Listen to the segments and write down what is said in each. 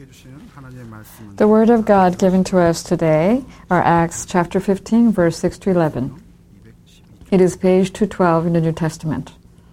The Word of God given to us today are Acts chapter 15, verse 6 to 11. It is page 212 in the New Testament.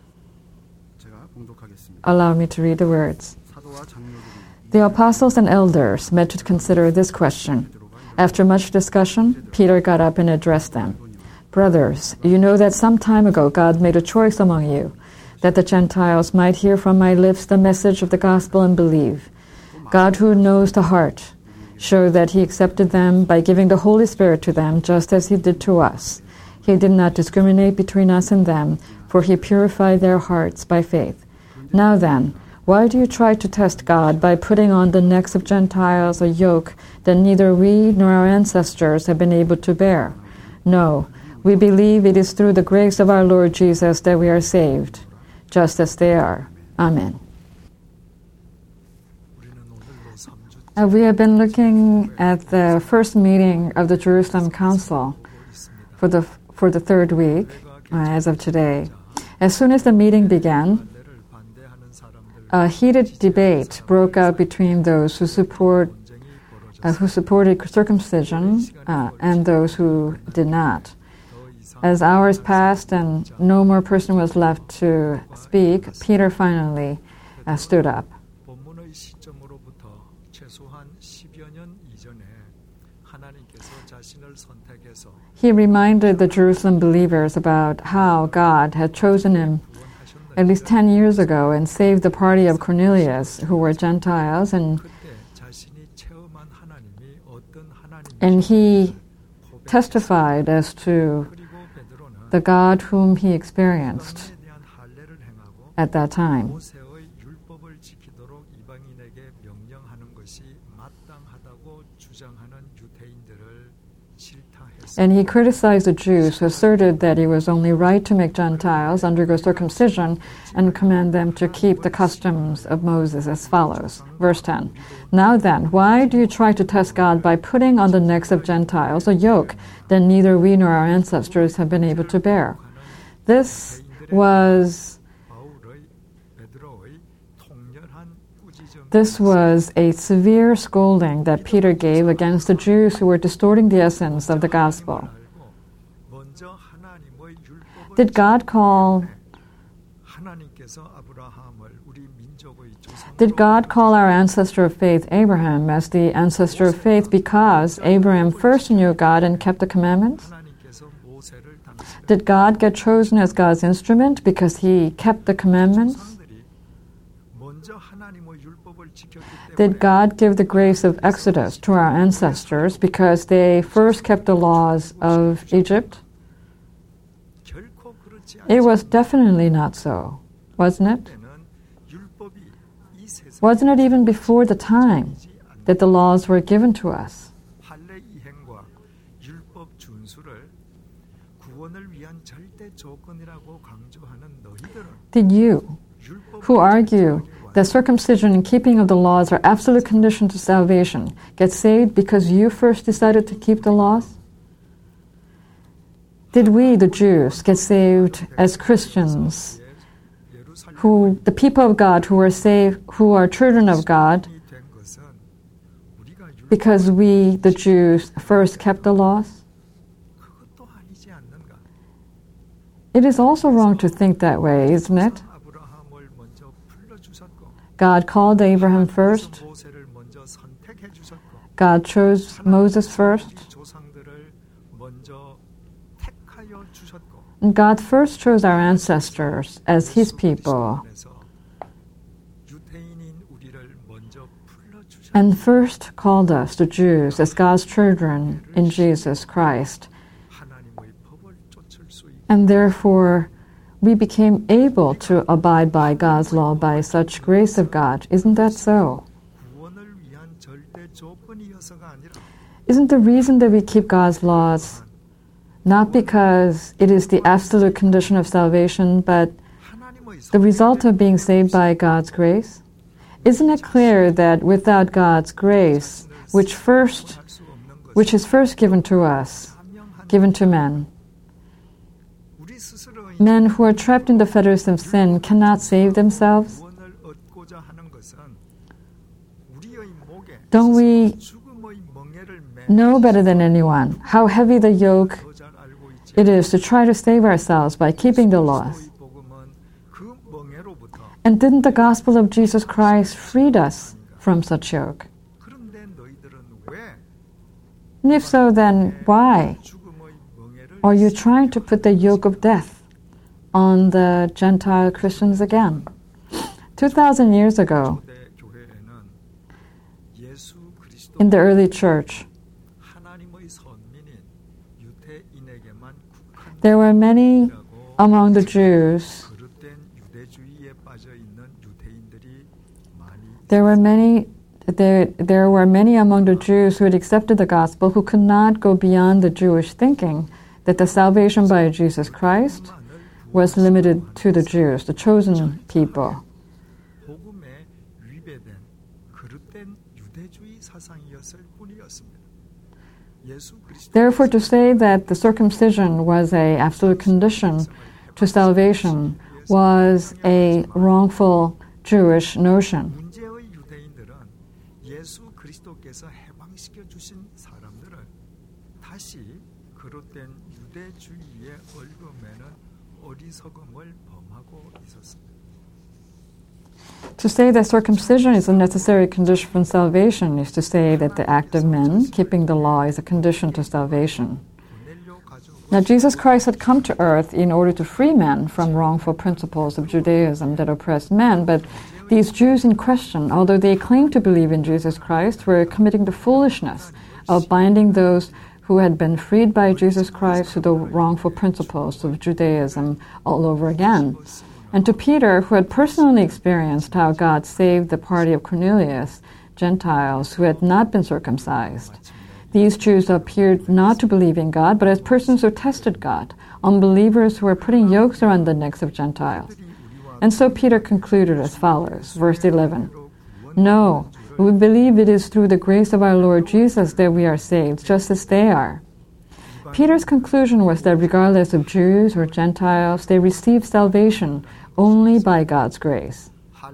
Allow me to read the words. The apostles and elders met to consider this question. After much discussion, Peter got up and addressed them. Brothers, you know that some time ago God made a choice among you, that the Gentiles might hear from my lips the message of the gospel and believe. God, who knows the heart, showed that he accepted them by giving the Holy Spirit to them, just as he did to us. He did not discriminate between us and them, for he purified their hearts by faith. Now then, why do you try to test God by putting on the necks of Gentiles a yoke that neither we nor our ancestors have been able to bear? No, we believe it is through the grace of our Lord Jesus that we are saved, just as they are. Amen. We have been looking at the first meeting of the Jerusalem Council for the third week, as of today. As soon as the meeting began, a heated debate broke out between those who supported circumcision and those who did not. As hours passed and no more person was left to speak, Peter finally stood up. He reminded the Jerusalem believers about how God had chosen him at least 10 years ago and saved the party of Cornelius, who were Gentiles, and he testified as to the God whom he experienced at that time. And he criticized the Jews who asserted that it was only right to make Gentiles undergo circumcision and command them to keep the customs of Moses as follows. Verse 10. Now then, why do you try to test God by putting on the necks of Gentiles a yoke that neither we nor our ancestors have been able to bear? This was a severe scolding that Peter gave against the Jews who were distorting the essence of the gospel. Did God call our ancestor of faith, Abraham, as the ancestor of faith because Abraham first knew God and kept the commandments? Did God get chosen as God's instrument because he kept the commandments? Did God give the grace of Exodus to our ancestors because they first kept the laws of Egypt? It was definitely not so, wasn't it? Wasn't it even before the time that the laws were given to us? Did you, who argue that circumcision and keeping of the laws are absolute conditions to salvation, get saved because you first decided to keep the laws? Did we, the Jews, get saved as Christians, the people of God who are saved, who are children of God, because we, the Jews, first kept the laws? It is also wrong to think that way, isn't it? God called Abraham first. God chose Moses first. And God first chose our ancestors as his people. And first called us, the Jews, as God's children in Jesus Christ. And therefore, we became able to abide by God's law by such grace of God. Isn't that so? Isn't the reason that we keep God's laws not because it is the absolute condition of salvation, but the result of being saved by God's grace? Isn't it clear that without God's grace, which is first given to us, given to men who are trapped in the fetters of sin cannot save themselves? Don't we know better than anyone how heavy the yoke it is to try to save ourselves by keeping the laws? And didn't the gospel of Jesus Christ freed us from such yoke? And if so, then why are you trying to put the yoke of death on the Gentile Christians again? 2,000 years ago, in the early church, there were many among the Jews. There were many among the Jews who had accepted the gospel who could not go beyond the Jewish thinking that the salvation by Jesus Christ was limited to the Jews, the chosen people. Therefore, to say that the circumcision was an absolute condition to salvation was a wrongful Jewish notion. To say that circumcision is a necessary condition for salvation is to say that the act of men keeping the law is a condition to salvation. Now, Jesus Christ had come to earth in order to free men from wrongful principles of Judaism that oppressed men, but these Jews in question, although they claimed to believe in Jesus Christ, were committing the foolishness of binding those who had been freed by Jesus Christ to the wrongful principles of Judaism all over again. And to Peter, who had personally experienced how God saved the party of Cornelius, Gentiles who had not been circumcised, these Jews appeared not to believe in God, but as persons who tested God, unbelievers who were putting yokes around the necks of Gentiles. And so Peter concluded as follows, verse 11, "No, we believe it is through the grace of our Lord Jesus that we are saved, just as they are." Peter's conclusion was that regardless of Jews or Gentiles, they received salvation only by God's grace.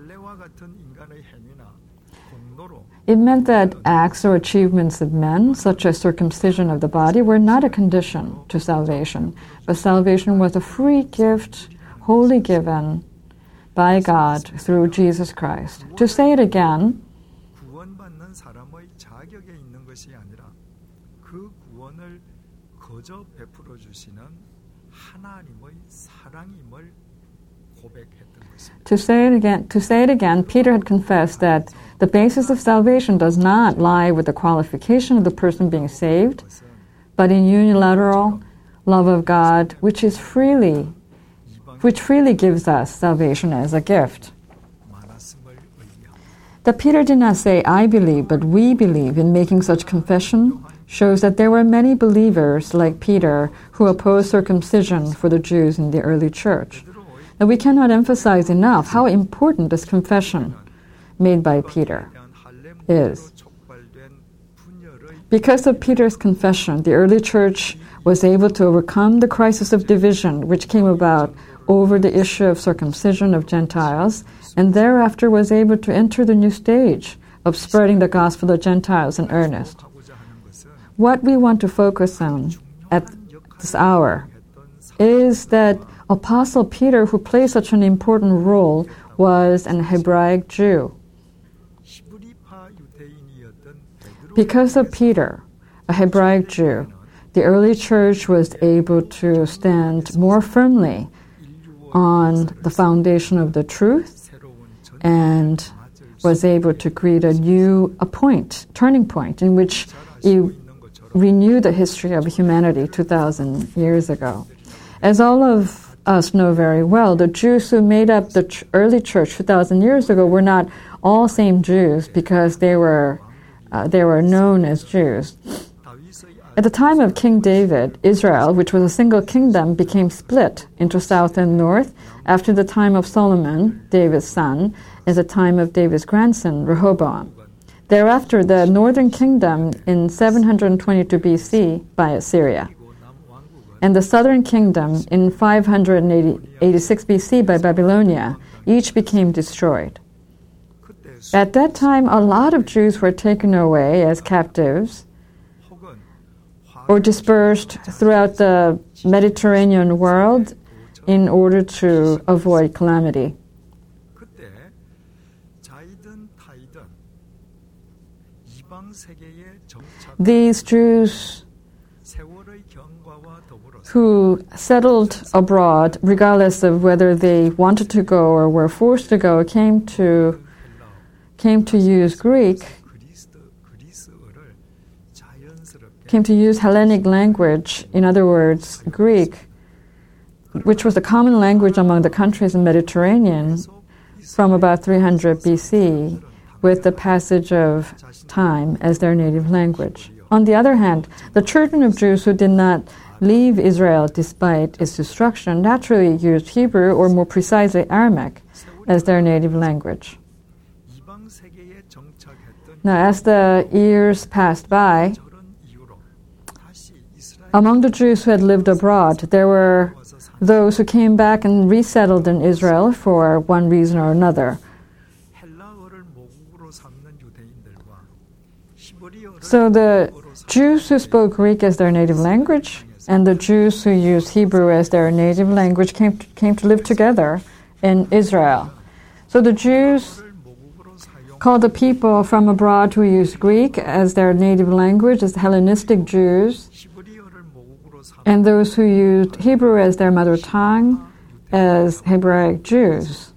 It meant that acts or achievements of men, such as circumcision of the body, were not a condition to salvation, but salvation was a free gift, wholly given by God through Jesus Christ. To say it again, To say it again, Peter had confessed that the basis of salvation does not lie with the qualification of the person being saved, but in unilateral love of God, which freely gives us salvation as a gift. That Peter did not say, "I believe," but "we believe," in making such confession shows that there were many believers like Peter who opposed circumcision for the Jews in the early church. Now, we cannot emphasize enough how important this confession made by Peter is. Because of Peter's confession, the early church was able to overcome the crisis of division which came about over the issue of circumcision of Gentiles, and thereafter was able to enter the new stage of spreading the gospel of Gentiles in earnest. What we want to focus on at this hour is that Apostle Peter, who played such an important role, was an Hebraic Jew. Because of Peter, a Hebraic Jew, the early church was able to stand more firmly on the foundation of the truth and was able to create turning point in which it renewed the history of humanity 2,000 years ago. As all of us know very well, the Jews who made up the early church 2,000 years ago were not all same Jews because they were known as Jews. At the time of King David, Israel, which was a single kingdom, became split into south and north after the time of Solomon, David's son, at the time of David's grandson, Rehoboam. Thereafter, the northern kingdom in 722 BC by Assyria, and the southern kingdom in 586 BC by Babylonia, each became destroyed. At that time, a lot of Jews were taken away as captives or dispersed throughout the Mediterranean world in order to avoid calamity. These Jews who settled abroad, regardless of whether they wanted to go or were forced to go, came to use Greek, came to use Hellenic language, in other words, Greek, which was a common language among the countries in the Mediterranean from about 300 BC, with the passage of time as their native language. On the other hand, the children of Jews who did not leave Israel despite its destruction naturally used Hebrew, or more precisely Aramaic, as their native language. Now, as the years passed by, among the Jews who had lived abroad, there were those who came back and resettled in Israel for one reason or another. So the Jews who spoke Greek as their native language and the Jews who used Hebrew as their native language came to live together in Israel. So the Jews called the people from abroad who used Greek as their native language as Hellenistic Jews, and those who used Hebrew as their mother tongue as Hebraic Jews.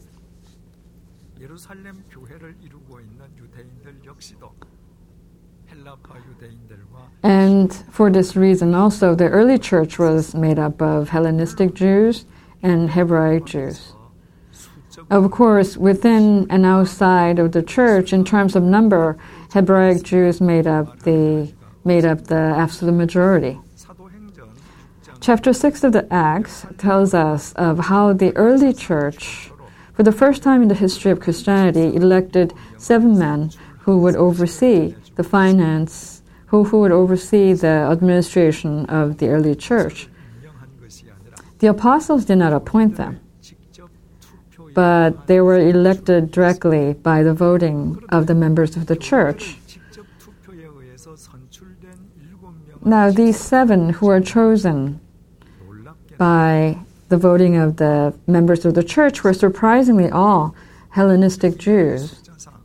And for this reason also, the early church was made up of Hellenistic Jews and Hebraic Jews. Of course, within and outside of the church, in terms of number, Hebraic Jews made up the absolute majority. Chapter 6 of the Acts tells us of how the early church, for the first time in the history of Christianity, elected 7 men who would oversee the finance, who would oversee the administration of the early church. The apostles did not appoint them, but they were elected directly by the voting of the members of the church. Now, these 7 who are chosen by the voting of the members of the church were surprisingly all Hellenistic Jews.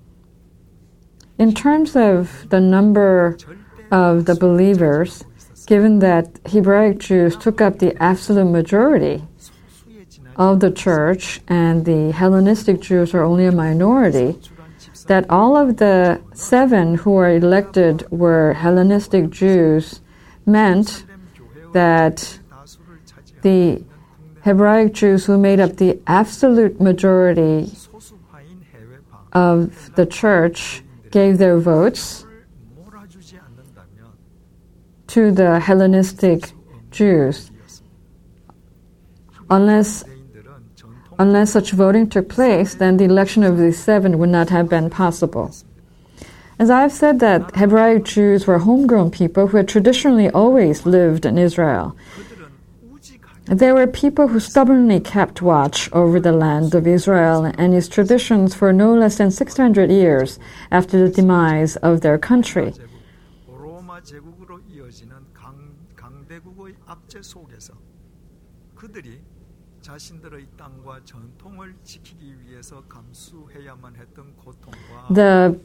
In terms of the number of the believers, given that Hebraic Jews took up the absolute majority of the church and the Hellenistic Jews are only a minority, that all of the 7 who were elected were Hellenistic Jews meant that the Hebraic Jews who made up the absolute majority of the church gave their votes to the Hellenistic Jews. Unless such voting took place, then the election of these 7 would not have been possible. As I've said, that Hebraic Jews were homegrown people who had traditionally always lived in Israel. They were people who stubbornly kept watch over the land of Israel and its traditions for no less than 600 years after the demise of their country. The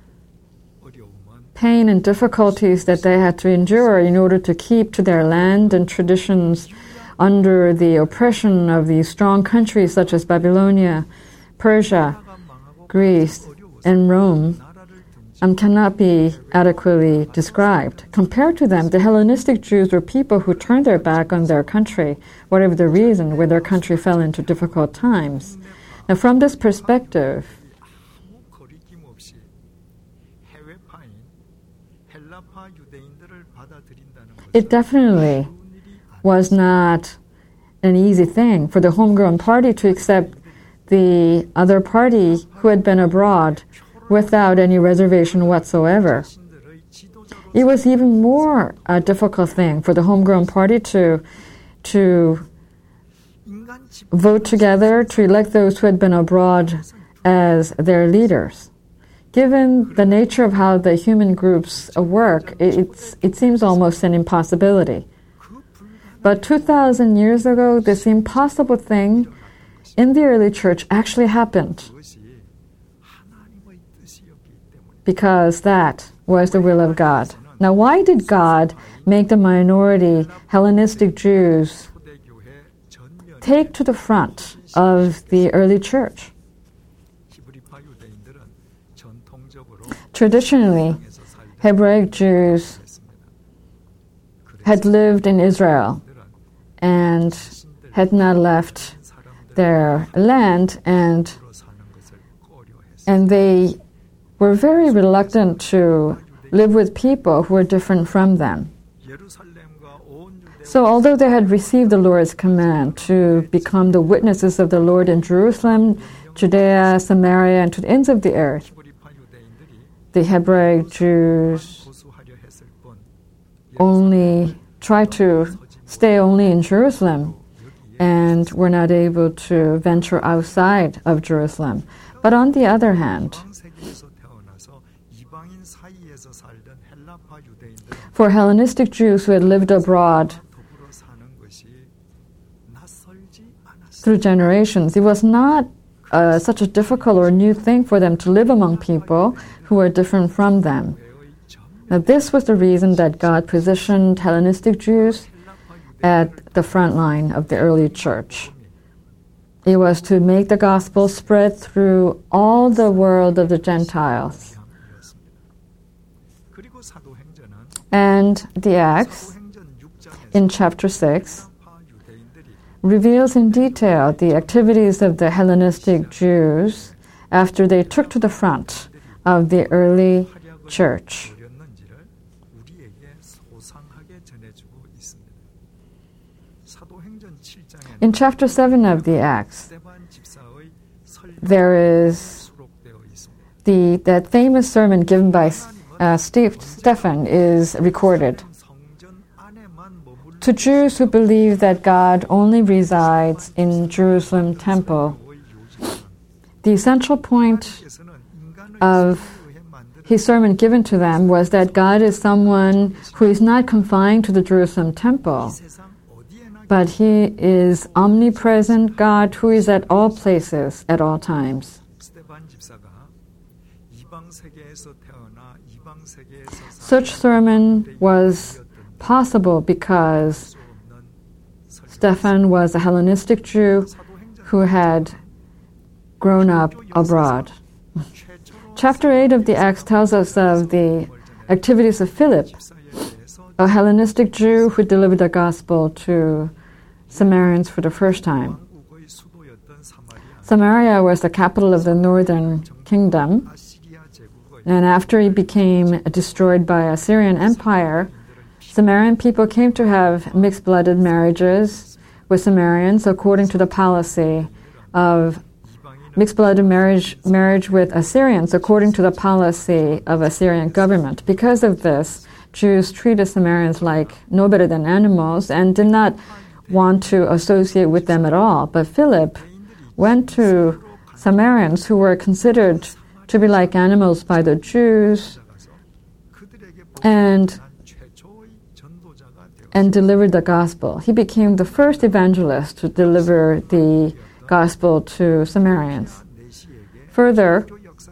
pain and difficulties that they had to endure in order to keep to their land and traditions under the oppression of these strong countries such as Babylonia, Persia, Greece, and Rome cannot be adequately described. Compared to them, the Hellenistic Jews were people who turned their back on their country, whatever the reason, when their country fell into difficult times. Now, from this perspective, it definitely was not an easy thing for the homegrown party to accept the other party who had been abroad without any reservation whatsoever. It was even more a difficult thing for the homegrown party to vote together to elect those who had been abroad as their leaders. Given the nature of how the human groups work, it seems almost an impossibility. But 2,000 years ago, this impossible thing in the early church actually happened, because that was the will of God. Now, why did God make the minority Hellenistic Jews take to the front of the early church? Traditionally, Hebraic Jews had lived in Israel and had not left their land, and they were very reluctant to live with people who were different from them. So although they had received the Lord's command to become the witnesses of the Lord in Jerusalem, Judea, Samaria, and to the ends of the earth, the Hebraic Jews only tried to stay only in Jerusalem and were not able to venture outside of Jerusalem. But on the other hand, for Hellenistic Jews who had lived abroad through generations, it was not such a difficult or new thing for them to live among people who were different from them. Now, this was the reason that God positioned Hellenistic Jews at the front line of the early church. It was to make the gospel spread through all the world of the Gentiles. And the Acts, in chapter 6, reveals in detail the activities of the Hellenistic Jews after they took to the front of the early church. In chapter 7 of the Acts, there is that famous sermon given by Stephen is recorded. To Jews who believe that God only resides in Jerusalem temple, the essential point of his sermon given to them was that God is someone who is not confined to the Jerusalem temple, but he is omnipresent God who is at all places at all times. Such sermon was possible because Stephen was a Hellenistic Jew who had grown up abroad. Chapter 8 of the Acts tells us of the activities of Philip, a Hellenistic Jew who delivered the gospel to Samaritans for the first time. Samaria was the capital of the northern kingdom, and after it became destroyed by Assyrian Empire, Samaritan people came to have mixed-blooded marriages with Samaritans according to the policy of mixed-blooded marriage with Assyrians according to the policy of Assyrian government. Because of this, Jews treated Samaritans like no better than animals and did not want to associate with them at all. But Philip went to Samaritans who were considered to be like animals by the Jews and delivered the gospel. He became the first evangelist to deliver the gospel to Samaritans. Further,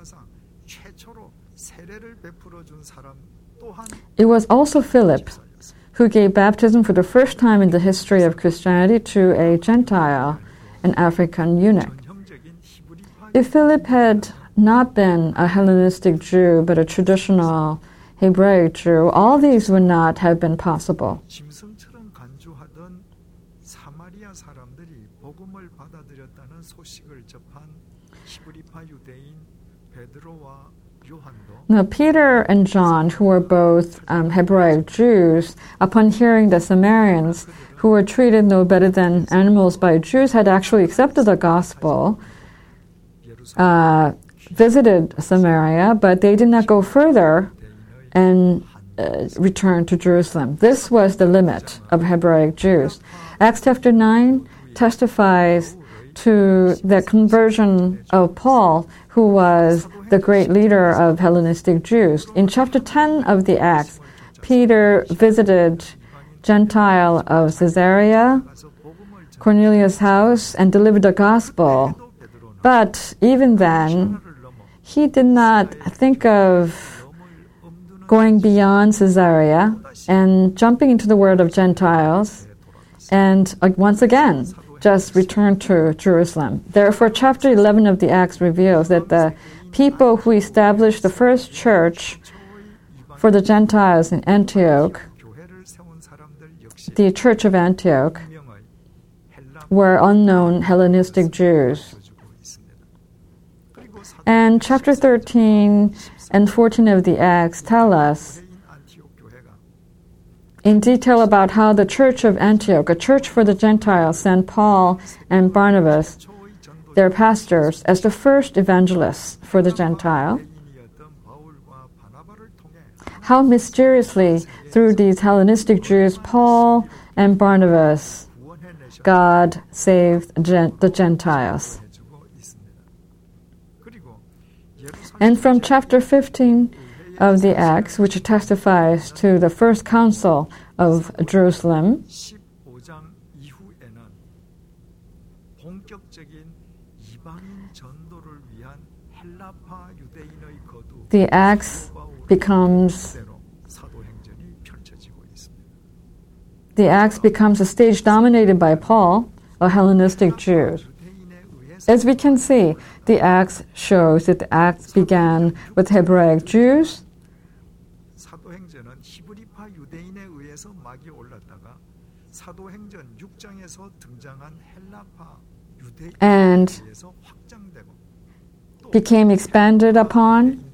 it was also Philip who gave baptism for the first time in the history of Christianity to a Gentile, an African eunuch. If Philip had not been a Hellenistic Jew, but a traditional Hebraic Jew, all these would not have been possible. Now, Peter and John, who were both Hebraic Jews, upon hearing the Samaritans, who were treated no better than animals by Jews, had actually accepted the gospel, visited Samaria, but they did not go further and return to Jerusalem. This was the limit of Hebraic Jews. Acts chapter 9 testifies to the conversion of Paul, who was the great leader of Hellenistic Jews. In chapter 10 of the Acts, Peter visited Gentile of Caesarea, Cornelius' house, and delivered the gospel. But even then, he did not think of going beyond Caesarea and jumping into the world of Gentiles and once again just return to Jerusalem. Therefore, chapter 11 of the Acts reveals that the people who established the first church for the Gentiles in Antioch, the church of Antioch, were unknown Hellenistic Jews. And chapter 13 and 14 of the Acts tell us in detail about how the church of Antioch, a church for the Gentiles, sent Paul and Barnabas, their pastors, as the first evangelists for the Gentile. How mysteriously, through these Hellenistic Jews, Paul and Barnabas, God saved the Gentiles. And from chapter 15 of the Acts, which testifies to the first council of Jerusalem, the Acts becomes a stage dominated by Paul, a Hellenistic Jew. As we can see, the Acts shows that the Acts began with Hebraic Jews, and became expanded upon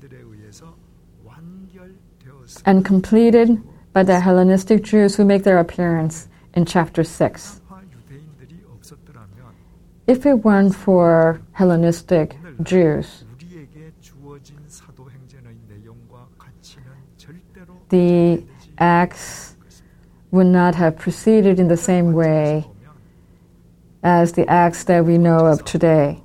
and completed by the Hellenistic Jews who make their appearance in chapter 6. If it weren't for Hellenistic Jews, the Acts would not have proceeded in the same way as the Acts that we know of today.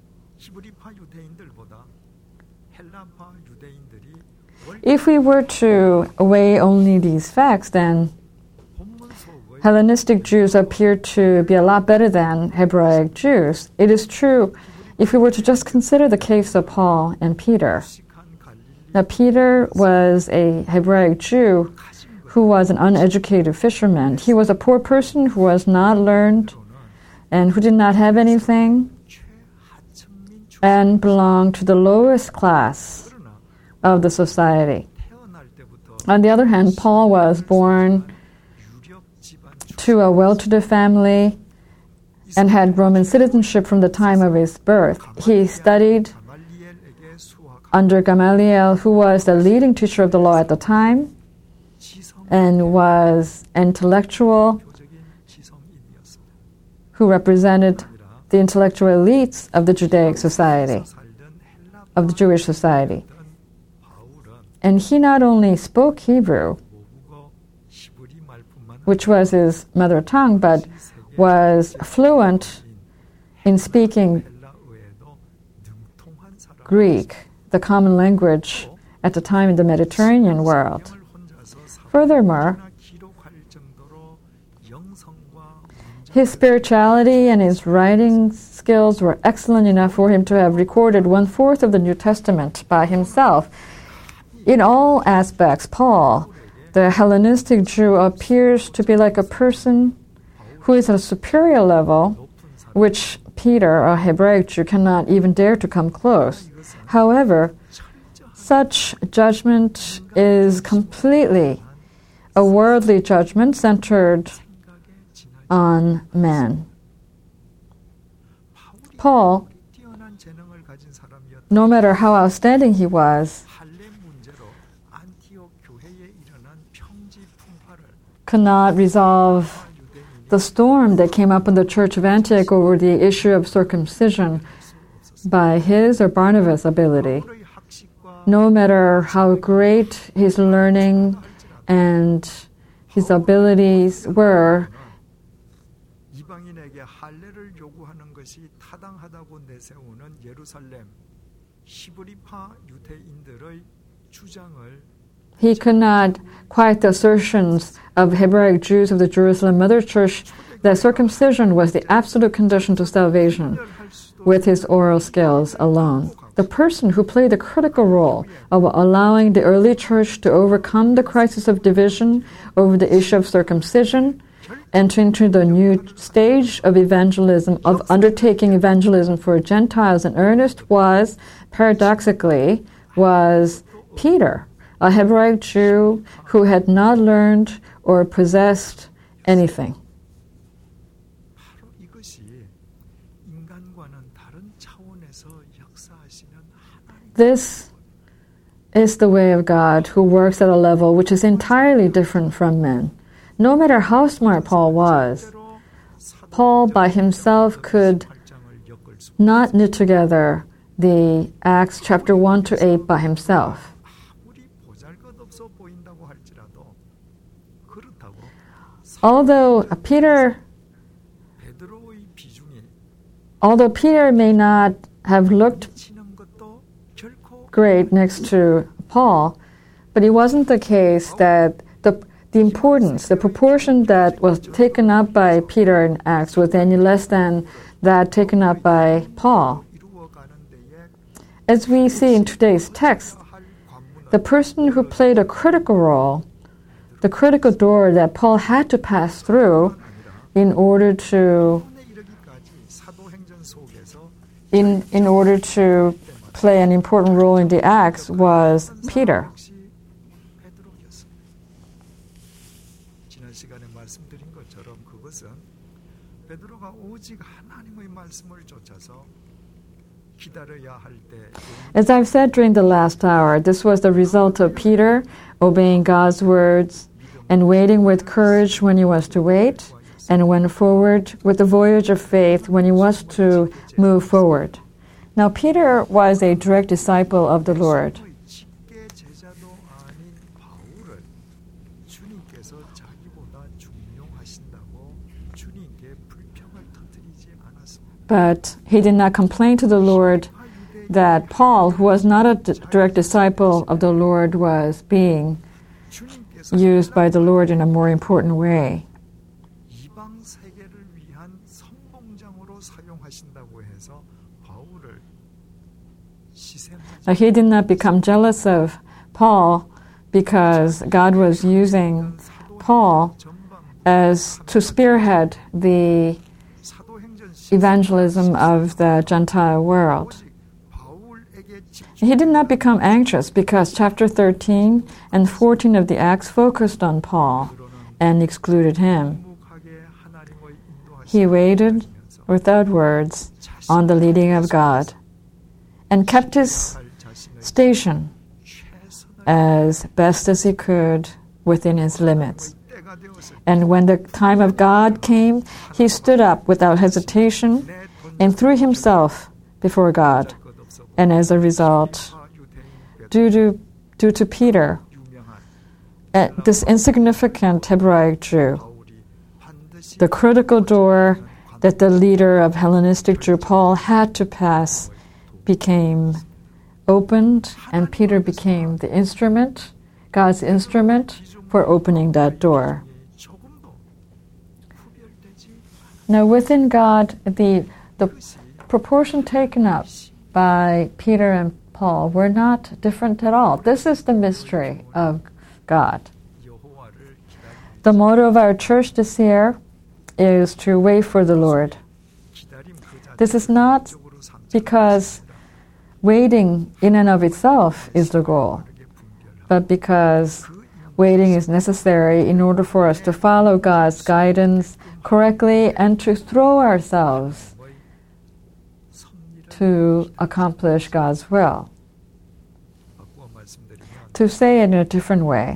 If we were to weigh only these facts, then Hellenistic Jews appear to be a lot better than Hebraic Jews. It is true if we were to just consider the case of Paul and Peter. Now, Peter was a Hebraic Jew who was an uneducated fisherman. He was a poor person who was not learned and who did not have anything and belonged to the lowest class of the society. On the other hand, Paul was born to a well-to-do family and had Roman citizenship from the time of his birth. He studied under Gamaliel, who was the leading teacher of the law at the time and was intellectual, who represented the intellectual elites of the Judaic society, of the Jewish society. And he not only spoke Hebrew, which was his mother tongue, but was fluent in speaking Greek, the common language at the time in the Mediterranean world. Furthermore, his spirituality and his writing skills were excellent enough for him to have recorded 1/4 of the New Testament by himself. In all aspects, Paul, the Hellenistic Jew, appears to be like a person who is at a superior level, which Peter, a Hebraic Jew, cannot even dare to come close. However, such judgment is completely a worldly judgment centered on man. Paul, no matter how outstanding he was, could not resolve the storm that came up in the church of Antioch over the issue of circumcision by his or Barnabas' ability. No matter how great his learning and his abilities were, 이방인에게 할례를 요구하는 것이 타당하다고 내세우는 예루살렘 히브리파 유대인들의 주장을 He could not quiet the assertions of Hebraic Jews of the Jerusalem Mother Church that circumcision was the absolute condition to salvation with his oral skills alone. The person who played the critical role of allowing the early church to overcome the crisis of division over the issue of circumcision, enter into the new stage of evangelism, of undertaking evangelism for Gentiles in earnest was, paradoxically, was Peter, a Hebraic Jew who had not learned or possessed anything. 바로 이것이 인간과는 다른 차원에서 역사하시는 하나님. This is the way of God who works at a level which is entirely different from men. No matter how smart Paul was, Paul by himself could not knit together the Acts chapter 1 to 8 by himself. Although Peter may not have looked great next to Paul, but it wasn't the case that the importance, the proportion that was taken up by Peter in Acts was any less than that taken up by Paul. As we see in today's text, the person who played a critical role, the critical door that Paul had to pass through in order to play an important role in the Acts was Peter. 지난 시간에 말씀드린 것처럼 그것은 베드로가 오직 하나님의 말씀을 쫓아서 기다려야 할 때. As I've said during the last hour, this was the result of Peter obeying God's words and waiting with courage when he was to wait, and went forward with the voyage of faith when he was to move forward. Now, Peter was a direct disciple of the Lord. But he did not complain to the Lord that Paul, who was not a direct disciple of the Lord, was being used by the Lord in a more important way. Now, he did not become jealous of Paul because God was using Paul as to spearhead the evangelism of the Gentile world. He did not become anxious because chapter 13 and 14 of the Acts focused on Paul and excluded him. He waited without words on the leading of God and kept his station as best as he could within his limits. And when the time of God came, he stood up without hesitation and threw himself before God. And as a result, due to Peter, this insignificant Hebraic Jew, the critical door that the leader of Hellenistic Jew Paul had to pass became opened, and Peter became the instrument, God's instrument, for opening that door. Now, within God, the proportion taken up by Peter and Paul were not different at all. This is the mystery of God. The motto of our church this year is to wait for the Lord. This is not because waiting in and of itself is the goal, but because waiting is necessary in order for us to follow God's guidance correctly and to throw ourselves to accomplish God's will. To say it in a different way,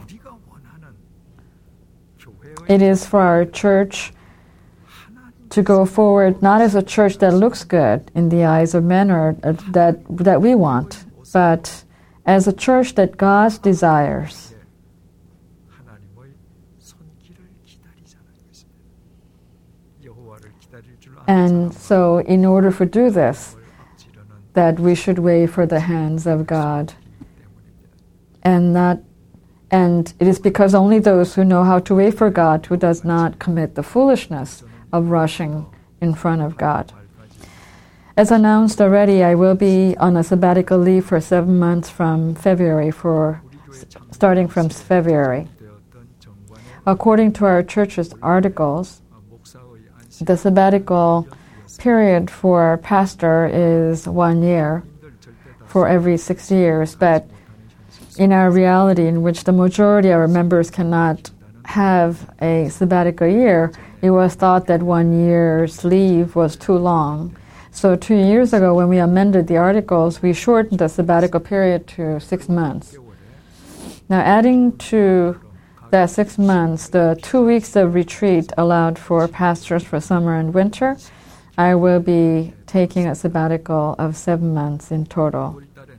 it is for our church to go forward not as a church that looks good in the eyes of men or that we want, but as a church that God desires. And so in order to do this, that we should wait for the hands of God. And it is because only those who know how to wait for God who does not commit the foolishness of rushing in front of God. As announced already, I will be on a sabbatical leave for 7 months from February, starting from February. According to our church's articles, the sabbatical period for a pastor is 1 year for every 6 years, but in our reality, in which the majority of our members cannot have a sabbatical year, it was thought that 1 year's leave was too long. So 2 years ago, when we amended the articles, we shortened the sabbatical period to 6 months. Now, adding to that 6 months, the 2 weeks of retreat allowed for pastors for summer and winter, I will be taking a sabbatical of 7 months in total.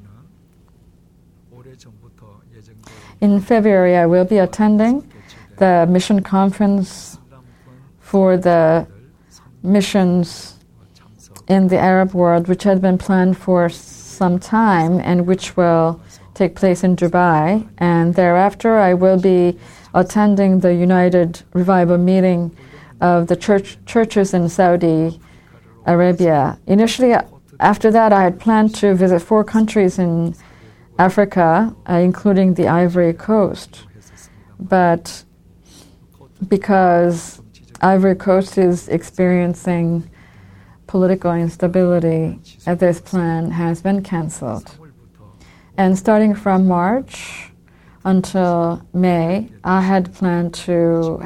In February, I will be attending the mission conference for the missions in the Arab world, which had been planned for some time and which will take place in Dubai. And thereafter, I will be attending the United Revival meeting of the churches in Saudi Arabia. Initially, after that, I had planned to visit 4 countries in Africa, including the Ivory Coast. But because Ivory Coast is experiencing political instability, this plan has been canceled. And starting from March until May, I had planned to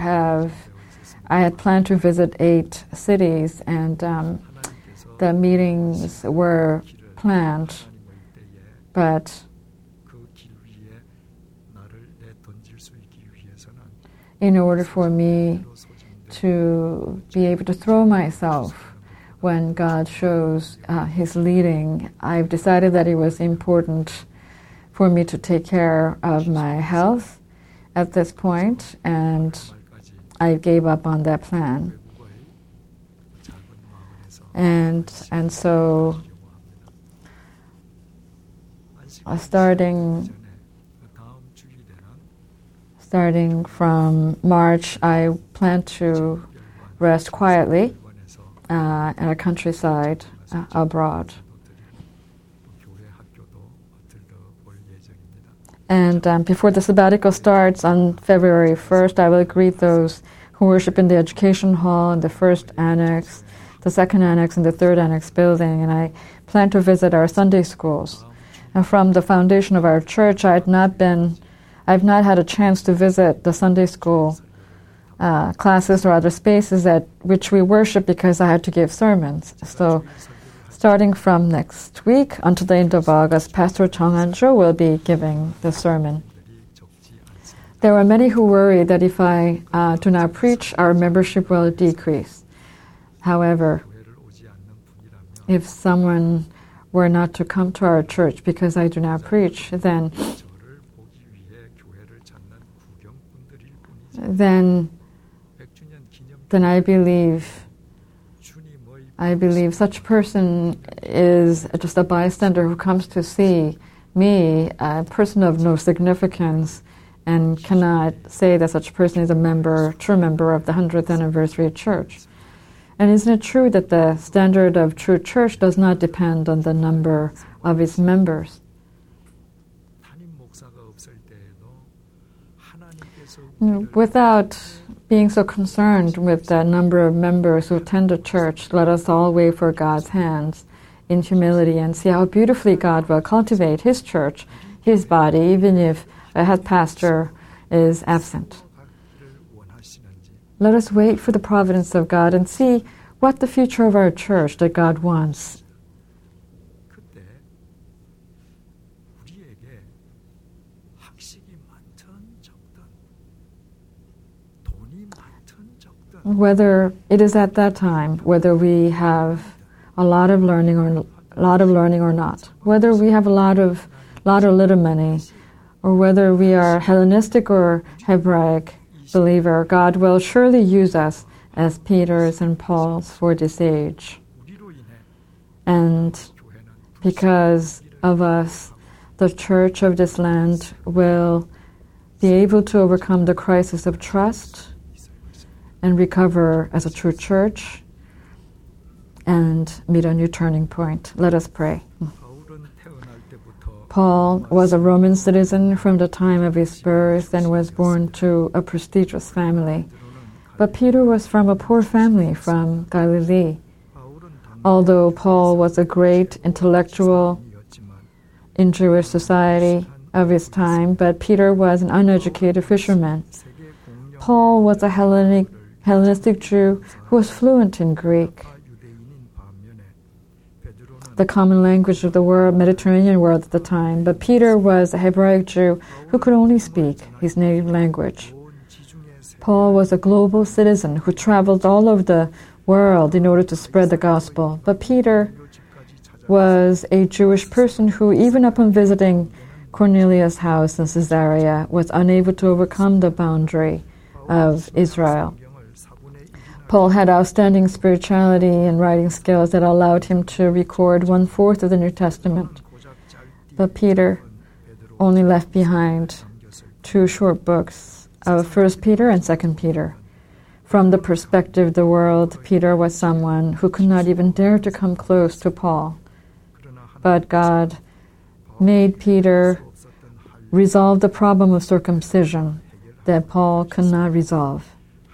visit 8 cities, and the meetings were planned, but in order for me to be able to throw myself when God shows His leading, I've decided that it was important for me to take care of my health at this point, and I gave up on that plan. And so starting from March, I plan to rest quietly in a countryside abroad. And before the sabbatical starts on February 1st, I will greet those who worship in the education hall in the first annex, the second annex, and the third annex building. And I plan to visit our Sunday schools. And from the foundation of our church, I've not had a chance to visit the Sunday school classes or other spaces at which we worship because I had to give sermons. So starting from next week until the end of August, Pastor Chung Han-jo will be giving the sermon. There are many who worry that if I do not preach, our membership will decrease. However, if someone were not to come to our church because I do not preach, then I believe such person is just a bystander who comes to see me, a person of no significance, and cannot say that such person is a true member of the 100th anniversary church. And isn't it true that the standard of true church does not depend on the number of its members? Without being so concerned with the number of members who attend a church, let us all wait for God's hands in humility and see how beautifully God will cultivate His church, His body, even if a head pastor is absent. Let us wait for the providence of God and see what the future of our church that God wants. Whether it is at that time, whether we have a lot of learning or not, whether we have a lot or little money, or whether we are Hellenistic or Hebraic believer, God will surely use us as Peter's and Paul's for this age. And because of us, the church of this land will be able to overcome the crisis of trust and recover as a true church and meet a new turning point. Let us pray. Paul was a Roman citizen from the time of his birth and was born to a prestigious family. But Peter was from a poor family from Galilee. Although Paul was a great intellectual in Jewish society of his time, but Peter was an uneducated fisherman. Paul was a Hellenistic Jew who was fluent in Greek, the common language of the Mediterranean world at the time, but Peter was a Hebraic Jew who could only speak his native language. Paul was a global citizen who traveled all over the world in order to spread the gospel, but Peter was a Jewish person who, even upon visiting Cornelius' house in Caesarea, was unable to overcome the boundary of Israel. Paul had outstanding spirituality and writing skills that allowed him to record 1/4 of the New Testament. But Peter only left behind 2 short books of 1 Peter and 2 Peter. From the perspective of the world, Peter was someone who could not even dare to come close to Paul. But God made Peter resolve the problem of circumcision that Paul could not resolve.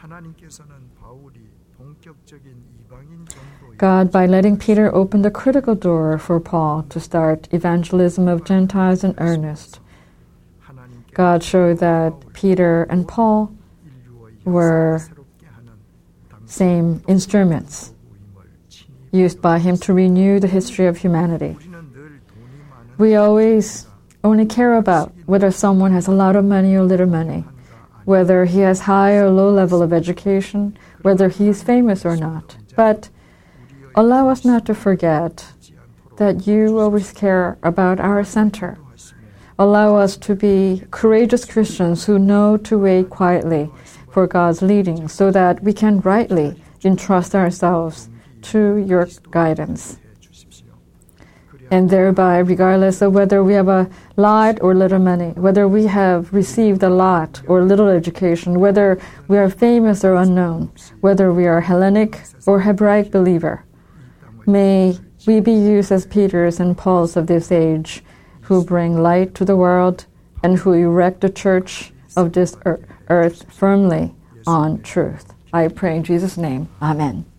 God, by letting Peter open the critical door for Paul to start evangelism of Gentiles in earnest, God showed that Peter and Paul were same instruments used by him to renew the history of humanity. We always only care about whether someone has a lot of money or little money, whether he has high or low level of education, whether he is famous or not. But allow us not to forget that you always care about our center. Allow us to be courageous Christians who know to wait quietly for God's leading so that we can rightly entrust ourselves to your guidance. And thereby, regardless of whether we have a lot or little money, whether we have received a lot or little education, whether we are famous or unknown, whether we are Hellenic or Hebraic believer, may we be used as Peters and Pauls of this age who bring light to the world and who erect the church of this earth firmly on truth. I pray in Jesus' name. Amen.